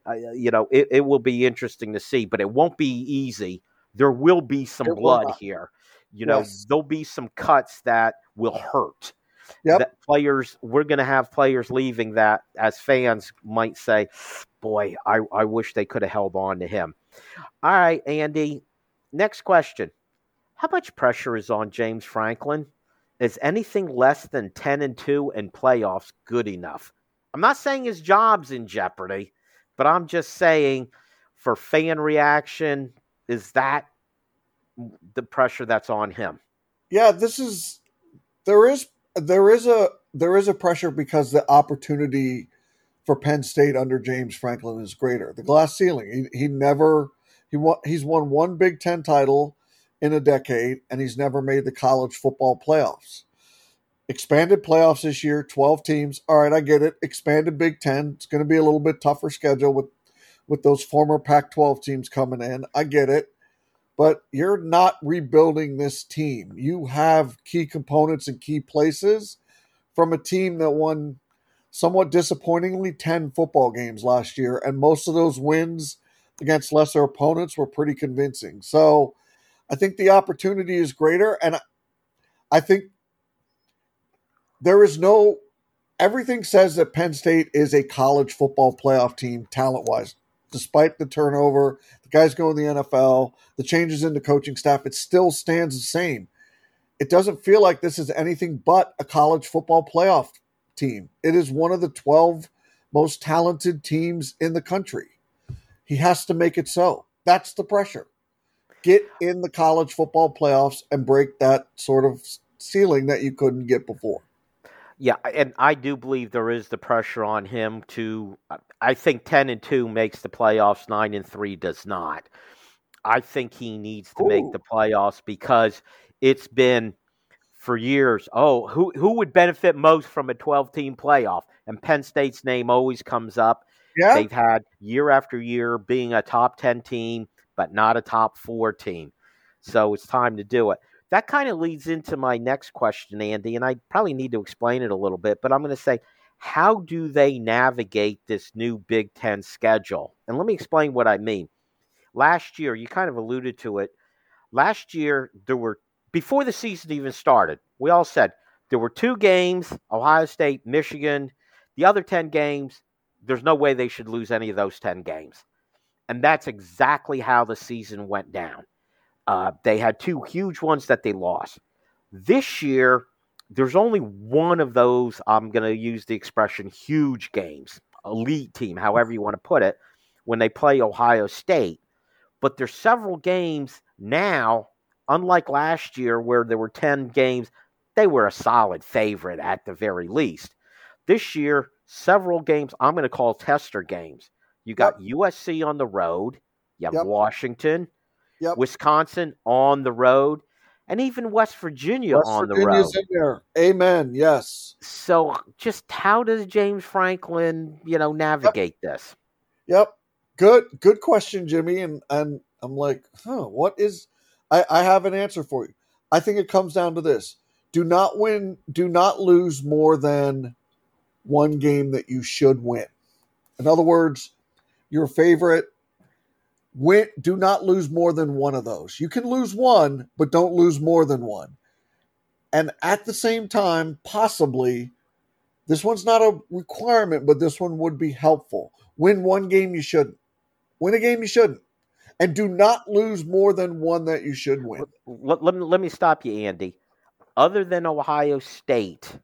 it will be interesting to see, but it won't be easy. There will be some blood here. Yes. There'll be some cuts that will hurt. Yep. That we're going to have players leaving that, as fans might say, boy, I wish they could have held on to him. All right, Andy, next question. How much pressure is on James Franklin? Is anything less than 10-2 in playoffs good enough? I'm not saying his job's in jeopardy, but I'm just saying for fan reaction, is that the pressure that's on him? Yeah, there is a pressure because the opportunity for Penn State under James Franklin is greater. The glass ceiling. He's won 1 Big Ten title in a decade, and he's never made the college football playoffs. Expanded playoffs this year, 12 teams. All right, I get it. Expanded Big Ten. It's going to be a little bit tougher schedule with those former Pac-12 teams coming in. I get it. But you're not rebuilding this team. You have key components and key places from a team that won somewhat disappointingly 10 football games last year, and most of those wins against lesser opponents were pretty convincing. So I think the opportunity is greater, and I think everything says that Penn State is a college football playoff team talent-wise. Despite the turnover, the guys go in the NFL, the changes in the coaching staff, it still stands the same. It doesn't feel like this is anything but a college football playoff team. It is one of the 12 most talented teams in the country. He has to make it so. That's the pressure. Get in the college football playoffs and break that sort of ceiling that you couldn't get before. Yeah, and I do believe there is the pressure on him to. I think 10-2 makes the playoffs. 9-3 does not. I think he needs to make the playoffs because it's been for years. Oh, who would benefit most from a 12-team playoff? And Penn State's name always comes up. Yeah. They've had year after year being a top 10 team, but not a top 4 team. So it's time to do it. That kind of leads into my next question, Andy, and I probably need to explain it a little bit, but I'm going to say, how do they navigate this new Big Ten schedule? And let me explain what I mean. Last year, you kind of alluded to it. Last year, before the season even started, we all said there were 2 games, Ohio State, Michigan. The other 10 games, there's no way they should lose any of those 10 games. And that's exactly how the season went down. They had 2 huge ones that they lost. This year, there's only one of those, I'm going to use the expression, huge games, elite team, however you want to put it, when they play Ohio State. But there's several games now, unlike last year where there were 10 games, they were a solid favorite at the very least. This year, several games I'm going to call tester games. You got USC on the road. You have Washington, Wisconsin on the road, and even West Virginia on the road. In there. Amen. Yes. So just how does James Franklin, navigate this? Yep. Good question, Jimmy. And I'm like, what is – I have an answer for you. I think it comes down to this. Do not lose more than one game that you should win. In other words, your favorite – do not lose more than one of those. You can lose one, but don't lose more than one. And at the same time, possibly, this one's not a requirement, but this one would be helpful. Win one game you shouldn't. Win a game you shouldn't. And do not lose more than one that you should win. Let me stop you, Andy. Other than Ohio State,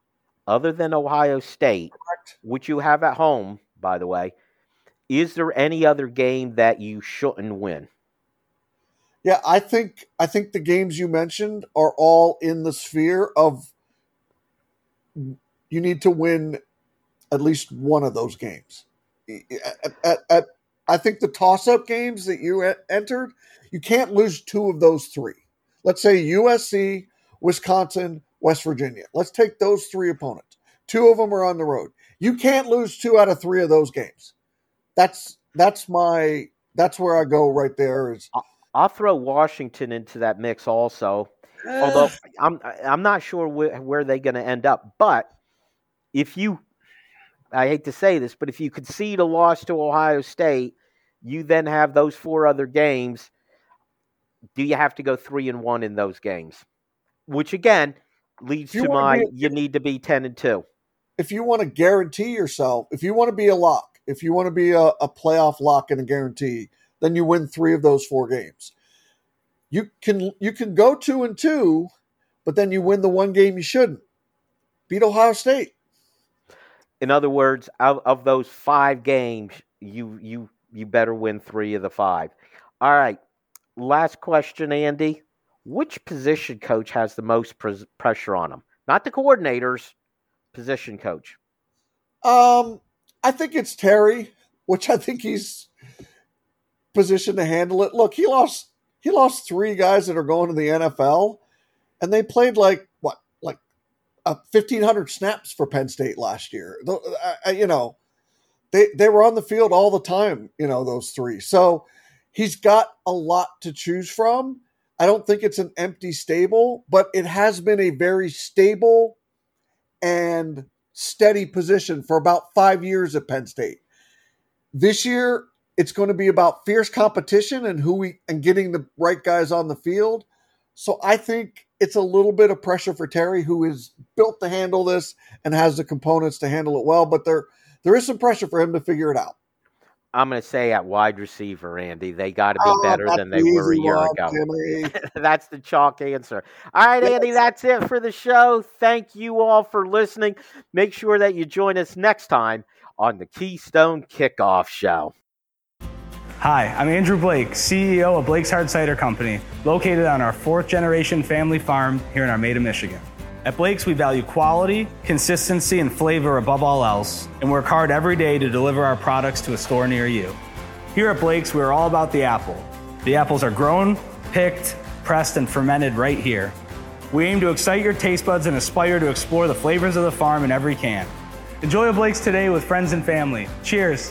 Correct. which you have at home, by the way, is there any other game that you shouldn't win? Yeah, I think the games you mentioned are all in the sphere of you need to win at least one of those games. I think the toss-up games that you entered, you can't lose two of those three. Let's say USC, Wisconsin, West Virginia. Let's take those three opponents. Two of them are on the road. You can't lose two out of three of those games. That's where I go right there. I'll throw Washington into that mix also, although I'm not sure where they're going to end up. But I hate to say this, but if you concede a loss to Ohio State, you then have those four other games. Do you have to go 3-1 in those games? Which again leads to you need to be 10-2. If you want to guarantee yourself, if you want to be a lock. If you want to be a playoff lock and a guarantee, then you win three of those four games. You can go 2-2, but then you win the one game you shouldn't. Beat Ohio State. In other words, of those 5 games, you better win 3 of the 5. All right. Last question, Andy. Which position coach has the most pressure on him? Not the coordinators, position coach. I think it's Terry, which I think he's positioned to handle it. Look, he lost 3 guys that are going to the NFL, and they played like 1,500 snaps for Penn State last year. They were on the field all the time, those 3. So he's got a lot to choose from. I don't think it's an empty stable, but it has been a very stable and steady position for about 5 years at Penn State. This year, it's going to be about fierce competition and getting the right guys on the field. So I think it's a little bit of pressure for Terry, who is built to handle this and has the components to handle it well. But there is some pressure for him to figure it out. I'm going to say at wide receiver, Andy, they got to be better than they were a year ago. That's the chalk answer. All right, Andy, that's it for the show. Thank you all for listening. Make sure that you join us next time on the Keystone Kickoff Show. Hi, I'm Andrew Blake, CEO of Blake's Hard Cider Company, located on our 4th-generation family farm here in Armada, Michigan. At Blake's, we value quality, consistency, and flavor above all else, and work hard every day to deliver our products to a store near you. Here at Blake's, we're all about the apple. The apples are grown, picked, pressed, and fermented right here. We aim to excite your taste buds and aspire to explore the flavors of the farm in every can. Enjoy a Blake's today with friends and family. Cheers.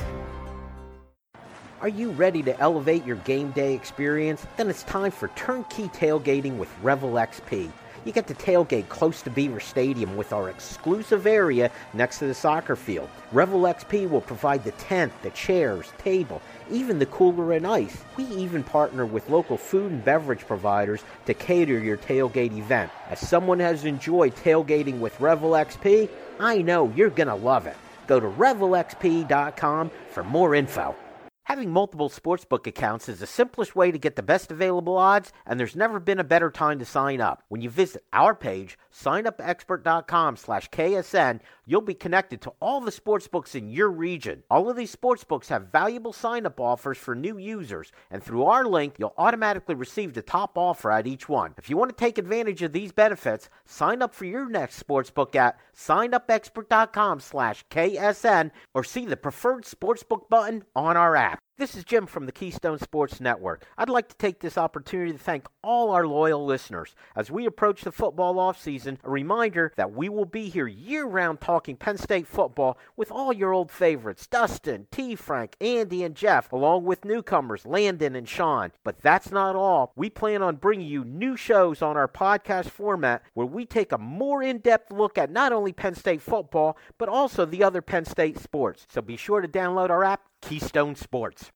Are you ready to elevate your game day experience? Then it's time for turnkey tailgating with Revel XP. You get to tailgate close to Beaver Stadium with our exclusive area next to the soccer field. Revel XP will provide the tent, the chairs, table, even the cooler and ice. We even partner with local food and beverage providers to cater your tailgate event. As someone has enjoyed tailgating with Revel XP, I know you're going to love it. Go to revelxp.com for more info. Having multiple sportsbook accounts is the simplest way to get the best available odds, and there's never been a better time to sign up. When you visit our page, signupexpert.com/KSN, you'll be connected to all the sportsbooks in your region. All of these sportsbooks have valuable sign-up offers for new users, and through our link, you'll automatically receive the top offer at each one. If you want to take advantage of these benefits, sign up for your next sportsbook at signupexpert.com/KSN or see the preferred sportsbook button on our app. This is Jim from the Keystone Sports Network. I'd like to take this opportunity to thank all our loyal listeners. As we approach the football offseason, a reminder that we will be here year-round talking Penn State football with all your old favorites, Dustin, T. Frank, Andy, and Jeff, along with newcomers, Landon and Sean. But that's not all. We plan on bringing you new shows on our podcast format where we take a more in-depth look at not only Penn State football, but also the other Penn State sports. So be sure to download our app, Keystone Sports.